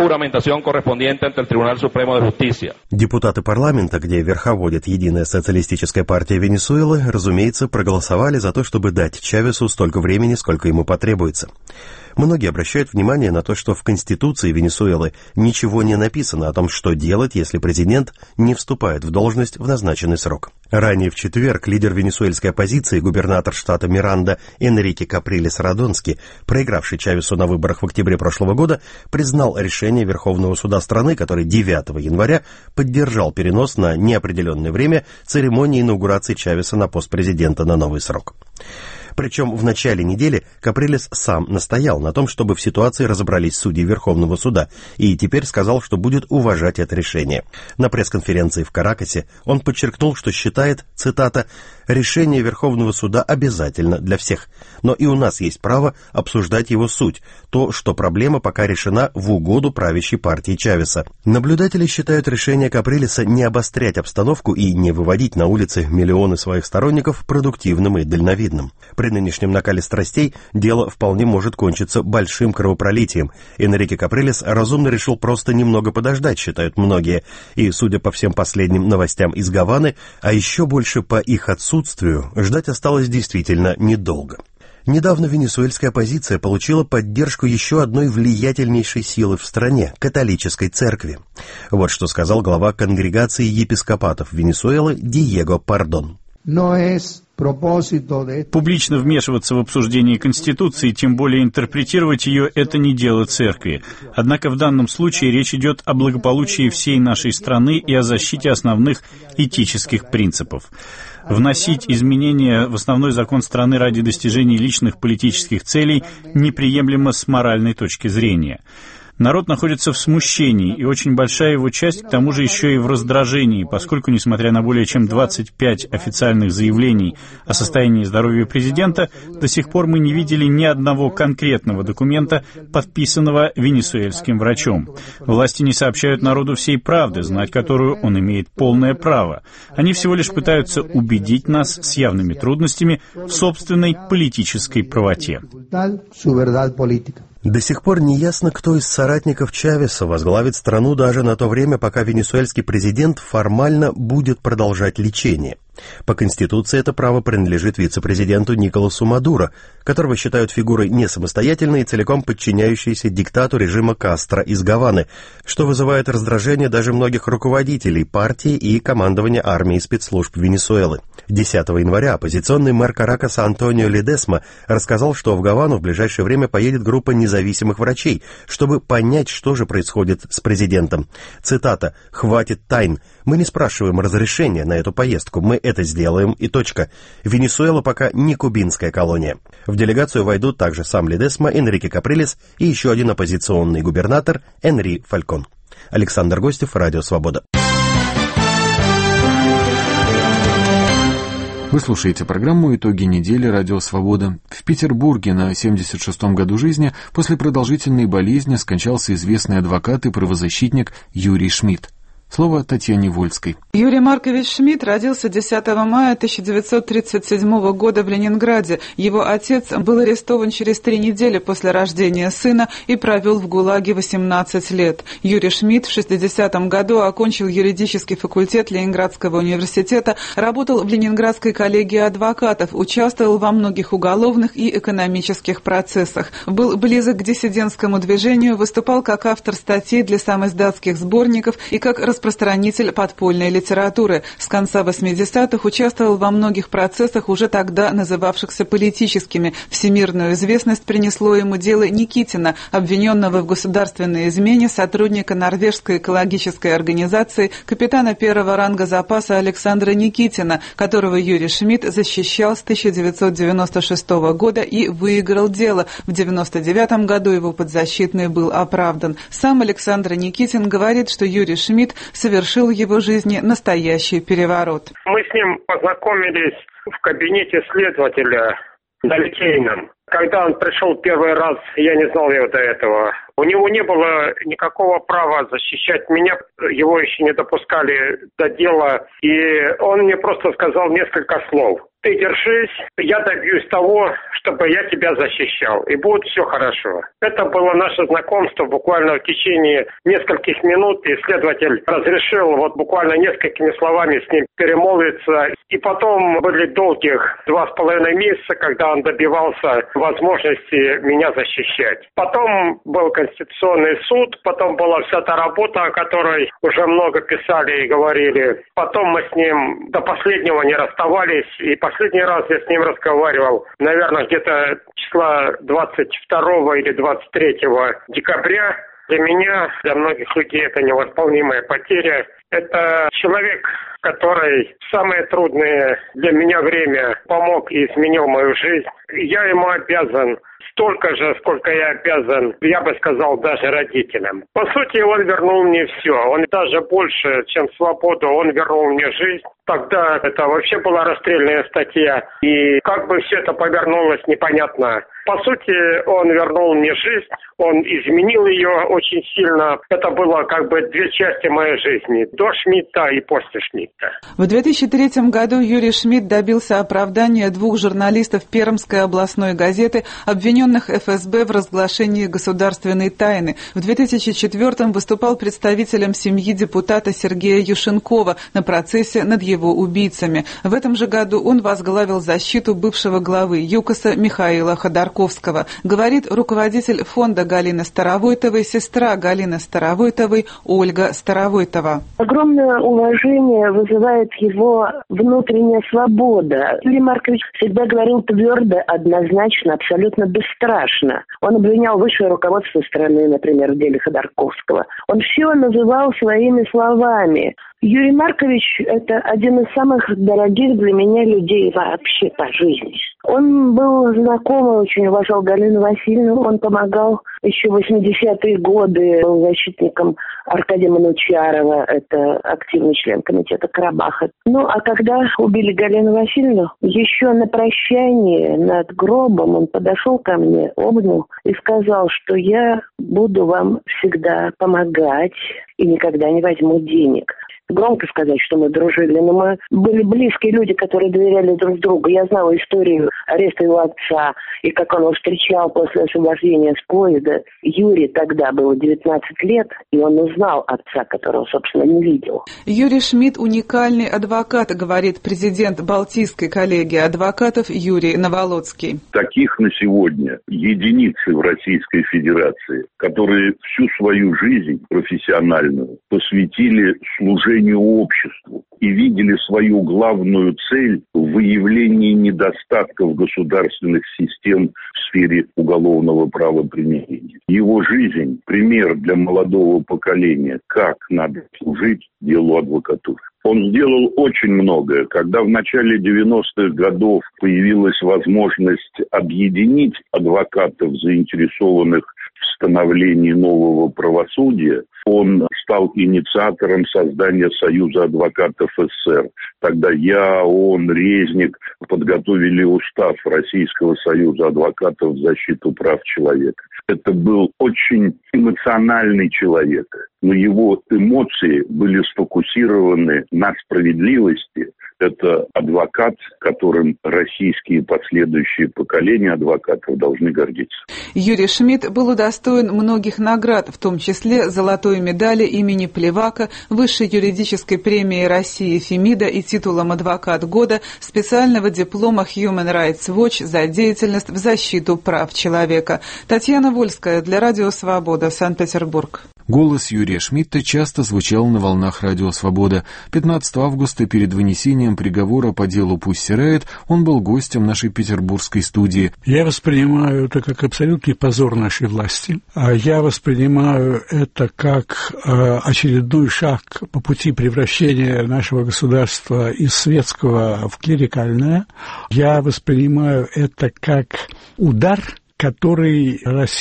Депутаты парламента, где верховодит Единая социалистическая партия Венесуэлы, разумеется, проголосовали за то, чтобы дать Чавесу столько времени, сколько ему потребуется. Многие обращают внимание на то, что в Конституции Венесуэлы ничего не написано о том, что делать, если президент не вступает в должность в назначенный срок. Ранее в четверг лидер венесуэльской оппозиции, губернатор штата Миранда Энрике Каприлес Радонски, проигравший Чавесу на выборах в октябре прошлого года, признал решение Верховного суда страны, который девятого января поддержал перенос на неопределенное время церемонии инаугурации Чавеса на пост президента на новый срок. Причем в начале недели Каприлес сам настоял на том, чтобы в ситуации разобрались судьи Верховного суда, и теперь сказал, что будет уважать это решение. На пресс-конференции в Каракасе он подчеркнул, что считает, цитата, «решение Верховного суда обязательно для всех, но и у нас есть право обсуждать его суть, то, что проблема пока решена в угоду правящей партии Чавеса». Наблюдатели считают решение Каприлеса не обострять обстановку и не выводить на улицы миллионы своих сторонников продуктивным и дальновидным. При нынешнем накале страстей дело вполне может кончиться большим кровопролитием. Энрике Каприлес разумно решил просто немного подождать, считают многие, и, судя по всем последним новостям из Гаваны, а еще больше по их отсутствию, ждать осталось действительно недолго. Недавно венесуэльская оппозиция получила поддержку еще одной влиятельнейшей силы в стране – католической церкви. Вот что сказал глава конгрегации епископатов Венесуэлы Диего Пардон. Публично вмешиваться в обсуждение Конституции, тем более интерпретировать ее, это не дело церкви. Однако в данном случае речь идет о благополучии всей нашей страны и о защите основных этических принципов. Вносить изменения в основной закон страны ради достижения личных политических целей неприемлемо с моральной точки зрения. Народ находится в смущении, и очень большая его часть, к тому же, еще и в раздражении, поскольку, несмотря на более чем двадцать пять официальных заявлений о состоянии здоровья президента, до сих пор мы не видели ни одного конкретного документа, подписанного венесуэльским врачом. Власти не сообщают народу всей правды, знать которую он имеет полное право. Они всего лишь пытаются убедить нас с явными трудностями в собственной политической правоте. До сих пор не ясно, кто из соратников Чавеса возглавит страну даже на то время, пока венесуэльский президент формально будет продолжать лечение. По Конституции это право принадлежит вице-президенту Николасу Мадуро, которого считают фигурой не самостоятельной и целиком подчиняющейся диктату режима Кастро из Гаваны, что вызывает раздражение даже многих руководителей партии и командования армии и спецслужб Венесуэлы. десятого января оппозиционный мэр Каракаса Антонио Ледесма рассказал, что в Гавану в ближайшее время поедет группа независимых врачей, чтобы понять, что же происходит с президентом. Цитата: «Хватит тайн. Мы не спрашиваем разрешения на эту поездку. Мы это сделаем и точка. Венесуэла пока не кубинская колония». В делегацию войдут также сам Ледесма, Энрике Каприлес и еще один оппозиционный губернатор Энри Фалькон. Александр Гостев, Радио Свобода. Вы слушаете программу «Итоги недели. Радио Свобода». В Петербурге на семьдесят шестом году жизни после продолжительной болезни скончался известный адвокат и правозащитник Юрий Шмидт. Слово Татьяне Вольской. Юрий Маркович Шмидт родился десятого мая тысяча девятьсот тридцать седьмого года в Ленинграде. Его отец был арестован через три недели после рождения сына и провел в ГУЛАГе восемнадцать лет. Юрий Шмидт в шестидесятом году окончил юридический факультет Ленинградского университета, работал в Ленинградской коллегии адвокатов, участвовал во многих уголовных и экономических процессах. Был близок к диссидентскому движению, выступал как автор статей для самиздатских сборников и как распространитель подпольной литературы. С конца восьмидесятых участвовал во многих процессах, уже тогда называвшихся политическими. Всемирную известность принесло ему дело Никитина, обвиненного в государственной измене сотрудника норвежской экологической организации, капитана первого ранга запаса Александра Никитина, которого Юрий Шмидт защищал с тысяча девятьсот девяносто шестого года и выиграл дело. В девяносто девятом году его подзащитный был оправдан. Сам Александр Никитин говорит, что Юрий Шмидт совершил в его жизни настоящий переворот. Мы с ним познакомились в кабинете следователя на Литейном. Когда он пришел первый раз, я не знал его до этого. У него не было никакого права защищать меня, его еще не допускали до дела. И он мне просто сказал несколько слов. Ты держись, я добьюсь того, чтобы я тебя защищал, и будет все хорошо. Это было наше знакомство буквально в течение нескольких минут, и следователь разрешил вот буквально несколькими словами с ним перемолвиться. И потом были долгих два с половиной месяца, когда он добивался возможности меня защищать. Потом был Конституционный суд, потом была вся та работа, о которой уже много писали и говорили. Потом мы с ним до последнего не расставались, и последний раз я с ним разговаривал, наверное, где-то числа двадцать второго или двадцать третьего декабря. Для меня, для многих людей это невосполнимая потеря. Это человек, который в самое трудное для меня время помог и изменил мою жизнь. Я ему обязан столько же, сколько я обязан, я бы сказал, даже родителям. По сути, он вернул мне все. Он даже больше, чем свободу, он вернул мне жизнь. Тогда это вообще была расстрельная статья. И как бы все это повернулось, непонятно. По сути, он вернул мне жизнь, он изменил ее очень сильно. Это было как бы две части моей жизни, до Шмидта и после Шмидта. В две тысячи третьем году Юрий Шмидт добился оправдания двух журналистов Пермской областной газеты, обвиненных эф эс бэ в разглашении государственной тайны. В две тысячи четвёртом выступал представителем семьи депутата Сергея Юшенкова на процессе над его убийцами. В этом же году он возглавил защиту бывшего главы ЮКОСа Михаила Ходорковского. Говорит руководитель фонда Галины Старовойтовой, сестра Галины Старовойтовой Ольга Старовойтова. Огромное уважение вызывает его внутренняя свобода. Юрий Маркович всегда говорил твердо, однозначно, абсолютно бесстрашно. Он обвинял высшее руководство страны, например, в деле Ходорковского. Он все называл своими словами. Юрий Маркович – это один из самых дорогих для меня людей вообще по жизни. Он был знаком и очень уважал Галину Васильевну. Он помогал еще в восьмидесятые годы, был защитником Аркадия Манучарова, это активный член комитета Карабаха. Ну, а когда убили Галину Васильевну, еще на прощание над гробом он подошел ко мне, обнял и сказал, что я буду вам всегда помогать и никогда не возьму денег. громко сказать, что мы дружили, но мы были близкие люди, которые доверяли друг другу. Я знала историю ареста его отца и как он его встречал после освобождения с поезда. Юре тогда было девятнадцать лет, и он узнал отца, которого, собственно, не видел. Юрий Шмидт – уникальный адвокат, говорит президент Балтийской коллегии адвокатов Юрий Наволоцкий. Таких на сегодня единицы в Российской Федерации, которые всю свою жизнь профессиональную посвятили служению обществу и видели свою главную цель в выявлении недостатков государственных систем в сфере уголовного правоприменения. Его жизнь – пример для молодого поколения, как надо служить делу адвокатуры. Он сделал очень многое. Когда в начале девяностых годов появилась возможность объединить адвокатов, заинтересованных в становлении нового правосудия, он стал инициатором создания Союза адвокатов СССР. Тогда я, он, Резник подготовили устав Российского союза адвокатов в защиту прав человека. Это был очень эмоциональный человек, но его эмоции были сфокусированы на справедливости. Это адвокат, которым российские последующие поколения адвокатов должны гордиться. Юрий Шмидт был удостоен многих наград, в том числе золотой медали имени Плевака, высшей юридической премии России Фемида и титулом «Адвокат года», специального диплома Human Rights Watch за деятельность в защиту прав человека. Татьяна Вольская для Радио Свобода, Санкт-Петербург. Голос Юрия Шмидта часто звучал на волнах Радио Свобода. пятнадцатого августа перед вынесением приговора по делу «Пусть сирает» он был гостем нашей петербургской студии. Я воспринимаю это как абсолютный позор нашей власти. Я воспринимаю это как очередной шаг по пути превращения нашего государства из светского в клерикальное. Я воспринимаю это как удар, который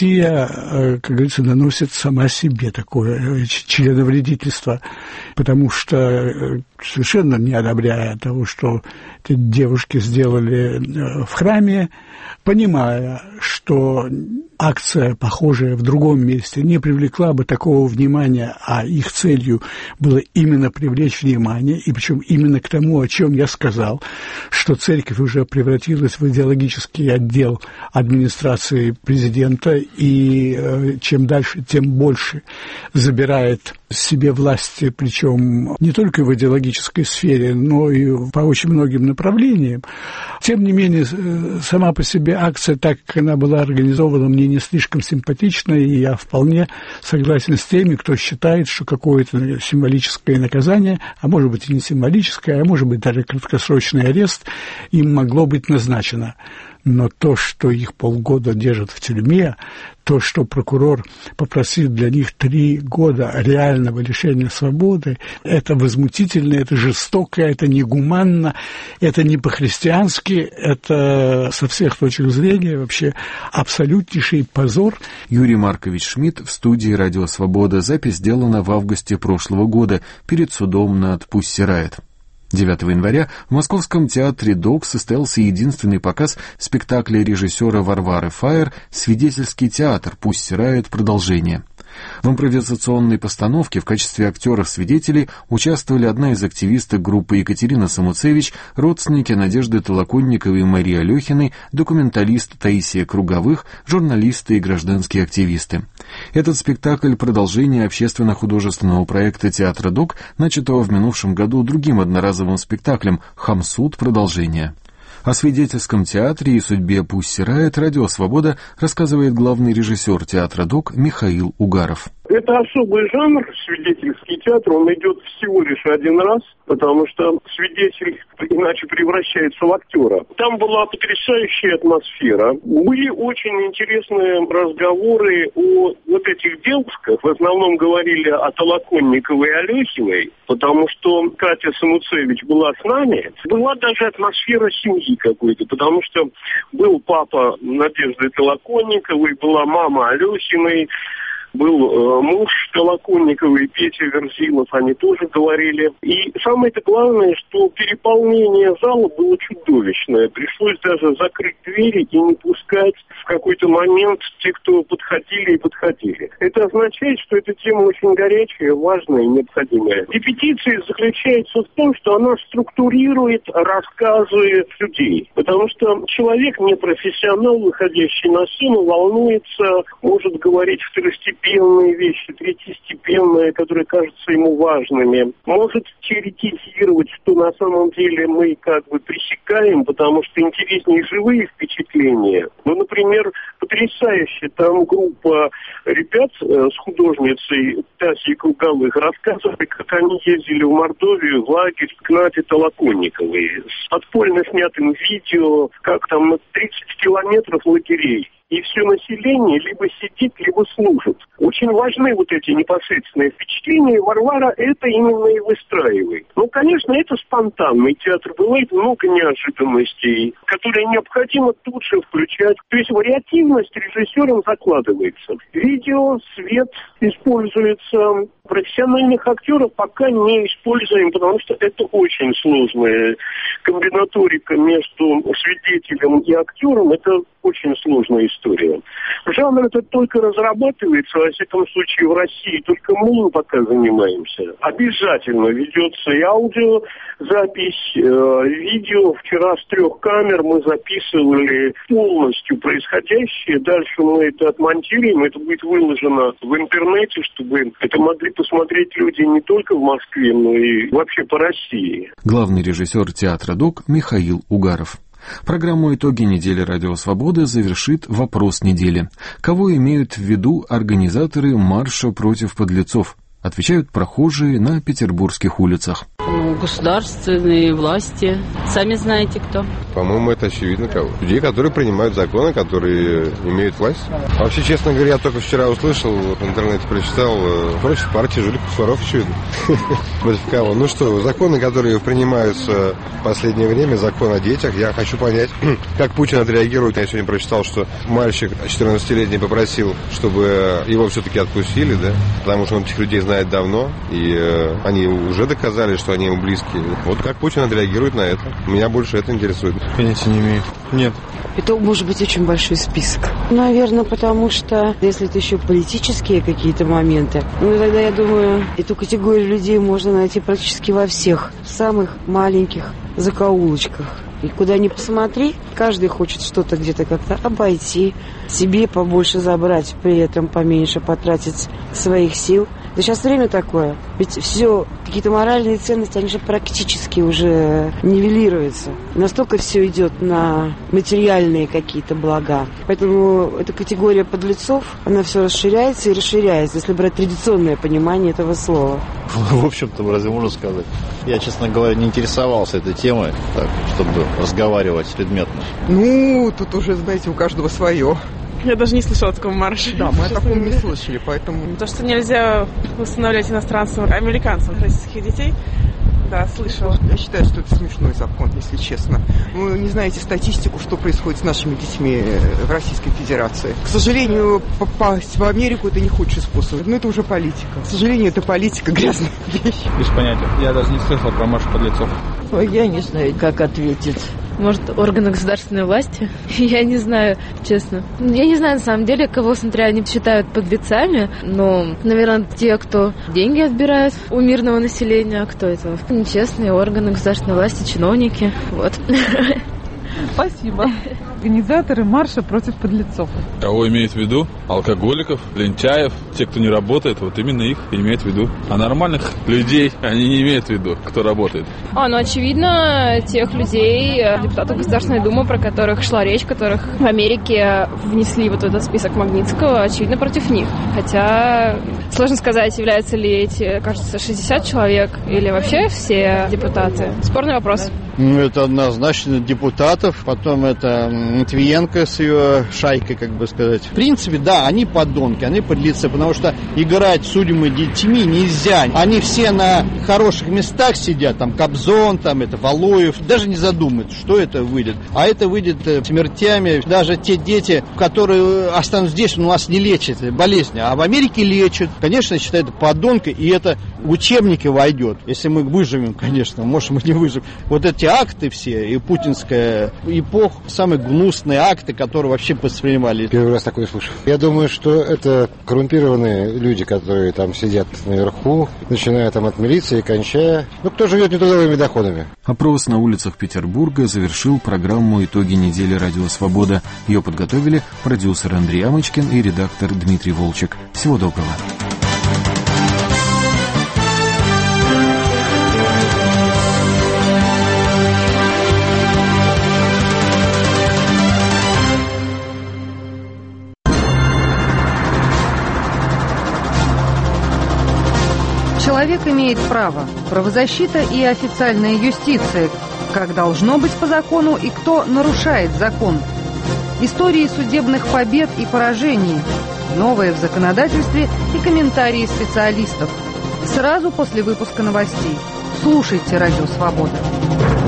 Россия, как говорится, наносит сама себе, такое членовредительство, потому что, совершенно не одобряя того, что эти девушки сделали в храме, понимая, что акция, похожая в другом месте, не привлекла бы такого внимания, а их целью было именно привлечь внимание, и причем именно к тому, о чем я сказал, что церковь уже превратилась в идеологический отдел администрации президента, и э, чем дальше, тем больше забирает себе власти, причем не только в идеологической сфере, но и по очень многим направлениям. Тем не менее, сама по себе акция, так как она была организована, мне не слишком симпатична, и я вполне согласен с теми, кто считает, что какое-то символическое наказание, а может быть и не символическое, а может быть даже краткосрочный арест, им могло быть назначено. Но то, что их полгода держат в тюрьме, то, что прокурор попросил для них три года реального лишения свободы, это возмутительно, это жестоко, это негуманно, это не по-христиански, это со всех точек зрения вообще абсолютнейший позор. Юрий Маркович Шмидт в студии «Радио Свобода». Запись сделана в августе прошлого года перед судом над «Пусть сирает». девятого января в Московском театре ДОК состоялся единственный показ спектакля режиссера Варвары Фаер «Свидетельский театр. Пусть сирает. Продолжение». В импровизационной постановке в качестве актеров-свидетелей участвовали одна из активисток группы Екатерина Самуцевич, родственники Надежды Толоконниковой и Марии Алехиной, документалист Таисия Круговых, журналисты и гражданские активисты. Этот спектакль – продолжение общественно-художественного проекта театра ДОК, начатого в минувшем году другим одноразовым спектаклем «Хамсуд. Продолжение». О свидетельском театре и судьбе «Пусть сирает» Радио Свобода рассказывает главный режиссер театра ДОК Михаил Угаров. Это особый жанр, свидетельский театр, он идет всего лишь один раз, потому что свидетель иначе превращается в актера. Там была потрясающая атмосфера. Были очень интересные разговоры о вот этих девушках. В основном говорили о Толоконниковой и Алехиной, потому что Катя Самуцевич была с нами. Была даже атмосфера семьи какой-то, потому что был папа Надежды Толоконниковой, была мама Алехиной, был э, муж Толоконниковой, Петя Верзилов, они тоже говорили. И самое-то главное, что переполнение зала было чудовищное. Пришлось даже закрыть двери и не пускать в какой-то момент тех, кто подходили и подходили. Это означает, что эта тема очень горячая, важная и необходимая. И петиция заключается в том, что она структурирует рассказы людей. Потому что человек, непрофессионал, выходящий на сцену, волнуется, может говорить второстепенные вещи, третьестепенные, которые кажутся ему важными. Может теоретизировать, что на самом деле мы как бы пресекаем, потому что интереснее живые впечатления. Ну, например, потрясающе, там группа ребят э, с художницей Тасей Круговых рассказывали, как они ездили в Мордовию в лагерь к Наде Толоконниковой с подпольно снятым видео, как там на тридцать километров лагерей. И все население либо сидит, либо служит. Очень важны вот эти непосредственные впечатления. Варвара это именно и выстраивает. Ну, конечно, это спонтанный театр. Бывает много неожиданностей, которые необходимо тут же включать. То есть вариативность режиссером закладывается. Видео, свет используется. Профессиональных актеров пока не используем, потому что это очень сложная комбинаторика между свидетелем и актером. Это очень сложная история. Жанр этот только разрабатывается, во всяком случае, в России. Только мы им пока занимаемся. Обязательно ведется и аудиозапись, э, видео. Вчера с трех камер мы записывали полностью происходящее. Дальше мы это отмонтируем. Это будет выложено в интернете, чтобы это могли посмотреть люди не только в Москве, но и вообще по России. Главный режиссер театра ДОК Михаил Угаров. Программу «Итоги недели Радио Свобода» завершит вопрос недели. Кого имеют в виду организаторы марша против подлецов? Отвечают прохожие на петербургских улицах. Ну, государственные власти. Сами знаете, кто. По-моему, это очевидно кого. Людей, которые принимают законы, которые имеют власть. А вообще, честно говоря, я только вчера услышал, в интернете прочитал, против партии жуликов, воров, очевидно. Против кого? Ну что, законы, которые принимаются в последнее время, закон о детях, я хочу понять, как Путин отреагирует. Я сегодня прочитал, что мальчик четырнадцатилетний попросил, чтобы его все-таки отпустили, да, потому что он этих людей знает давно, и э, они уже доказали, что они ему близкие. Вот как Путин отреагирует на это? Меня больше это интересует. Понятия не имею. Нет. Это может быть очень большой список. Наверное, потому что, если это еще политические какие-то моменты, ну тогда, я думаю, эту категорию людей можно найти практически во всех самых маленьких закоулочках. И куда ни посмотри, каждый хочет что-то где-то как-то обойти, себе побольше забрать, при этом поменьше потратить своих сил. Да сейчас время такое. Ведь все, какие-то моральные ценности, они же практически уже нивелируются. Настолько все идет на материальные какие-то блага. Поэтому эта категория подлецов, она все расширяется и расширяется, если брать традиционное понимание этого слова. В общем-то, разве можно сказать? Я, честно говоря, не интересовался этой темой, так, чтобы разговаривать предметно. Ну, тут уже, знаете, у каждого свое. Я даже не слышала о таком марше. Да, мы о таком не слышали, поэтому... То, что нельзя восстанавливать иностранцам, американцам российских детей, да, слышала. Я считаю, что это смешной закон, если честно. Вы не знаете статистику, что происходит с нашими детьми в Российской Федерации. К сожалению, попасть в Америку — это не худший способ. Но это уже политика. К сожалению, это политика, грязная вещь. Без понятия. Я даже не слышал про марш подлецов. Ой, я не знаю, как ответить. Может, органы государственной власти? Я не знаю, честно. Я не знаю, на самом деле, кого, смотря, они считают подлецами, но, наверное, те, кто деньги отбирают у мирного населения, а кто это? Нечестные органы государственной власти, чиновники. Вот. Спасибо. Организаторы марша против подлецов. Кого имеет в виду? Алкоголиков, лентяев, те, кто не работает, вот именно их имеет в виду. А нормальных людей они не имеют в виду, кто работает. А, ну, очевидно, тех людей, депутатов Государственной Думы, про которых шла речь, которых в Америке внесли вот в этот список Магнитского, очевидно, против них. Хотя сложно сказать, являются ли эти, кажется, шестьдесят человек или вообще все депутаты. Спорный вопрос. Ну, это однозначно депутатов, потом это Матвиенко с ее шайкой, как бы сказать. В принципе, да, они подонки, они подлецы, потому что играть судьями детьми нельзя. Они все на хороших местах сидят, там Кобзон, там это Валуев, даже не задумываются, что это выйдет. А это выйдет смертями. Даже те дети, которые останутся здесь, у нас не лечат болезни, а в Америке лечат. Конечно, я считаю, это подонки, и это в учебники войдет. Если мы выживем, конечно, может, мы не выживем. Вот эти акты все, и путинская эпоха, самые гнусные акты, которые вообще воспринимали. Первый раз такое слышу. Я думаю, что это коррумпированные люди, которые там сидят наверху, начиная там от милиции, кончая. Ну, кто живет нетрудовыми доходами. Опрос на улицах Петербурга завершил программу «Итоги недели Радио Свобода». Ее подготовили продюсер Андрей Амочкин и редактор Дмитрий Волчек. Всего доброго. Человек имеет право, правозащита и официальная юстиция, как должно быть по закону и кто нарушает закон. Истории судебных побед и поражений, новое в законодательстве и комментарии специалистов. Сразу после выпуска новостей. Слушайте «Радио Свобода».